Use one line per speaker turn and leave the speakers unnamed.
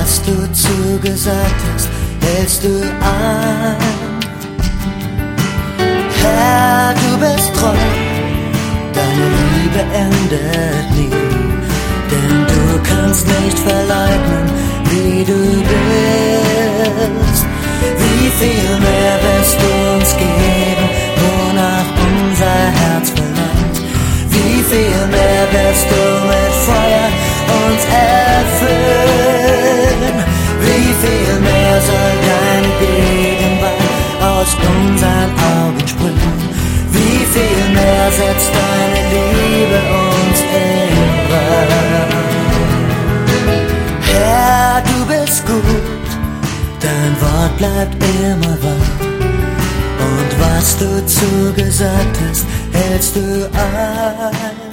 was du zugesagt hast, hältst du ein. Herr, du bist treu, deine Liebe endet nie, denn du kannst nicht verleugnen, wie du bist. Wie viel mehr wirst du uns geben, wonach unser Herz verlangt? Wie viel mehr wirst du mit Feuer uns erfüllen? Wie viel mehr soll deine Gegenwart aus unseren Augen sprühen? Wie viel mehr setzt deine Liebe uns in Brand? Herr, du bist gut, dein Wort bleibt immer wahr. Und was du zugesagt hast, hältst du ein.